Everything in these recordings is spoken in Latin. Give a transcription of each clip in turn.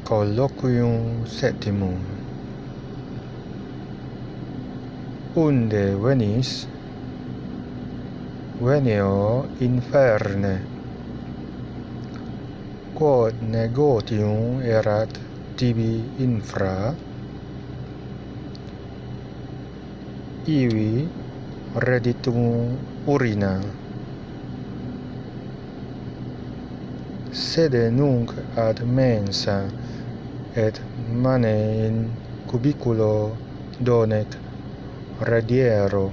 Colloquium septimum. Unde venis? Venio inferne. Quod negotium erat tibi infra? Ivi reditum urina. Sede nunc ad mensa et mane in cubiculo donec rediero.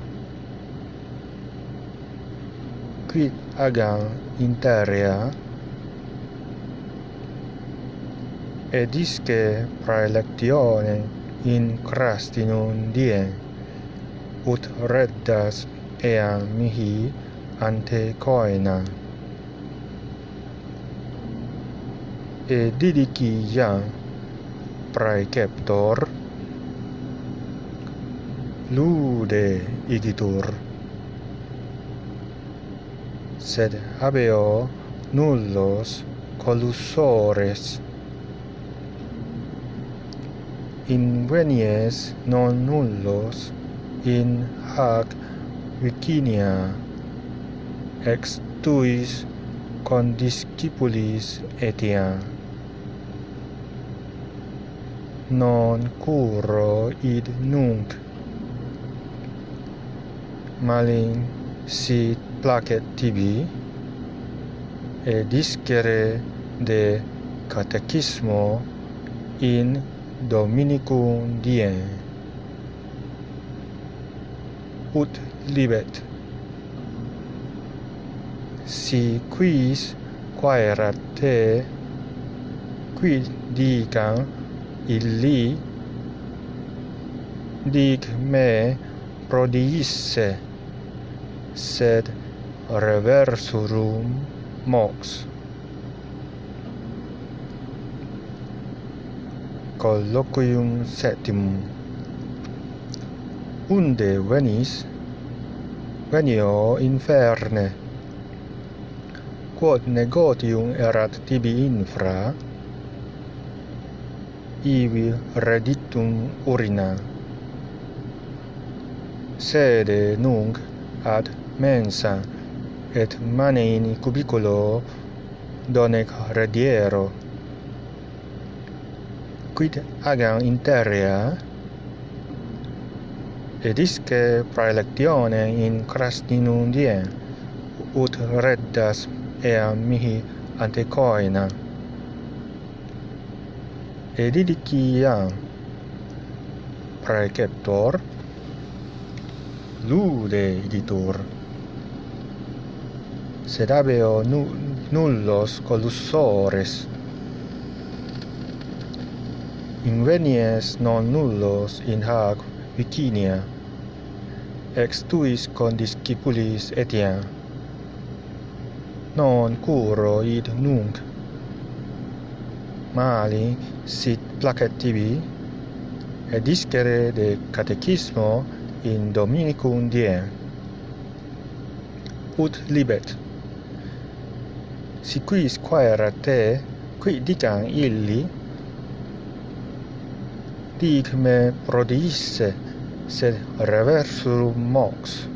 Quid agam interea? Edisque praelectione in crastinum die, ut reddas eam mihi ante coena. E didici iam praeceptor? Lude igitur. Sed habeo nullos collussores. Invenies non nullos in hac Vicinia, ex tuis condiscipulis etiam. Non curro id nunc. Malim si placet tibi, e discere de catechismo in Dominicum die. Ut libet. Si quis quaerat te, quid dicam illi? Dic me prodiisse, sed reversurum mox. Colloquium septimum. Unde venis? Venio inferne. Quod negotium erat tibi infra? Ivi reditum urina. Sede nunc ad mensa et mane in cubiculo donec rediero. Quid agam interea? Edisque praelectione in crastinum die, ut reddas eam mihi ante coena. Didici iam praeceptor? Lude igitur. Sed habeo nullos collussores. Invenies non nullos in hac Vicinia, ex tuis condiscipulis etiam. Non curro id nunc. Mali sit placet tibi, et discere de catechismo in Dominicum die. Ut libet. Si quis quaerat te, quid dicam illi? Dic me prodiisse, sed reversurum mox.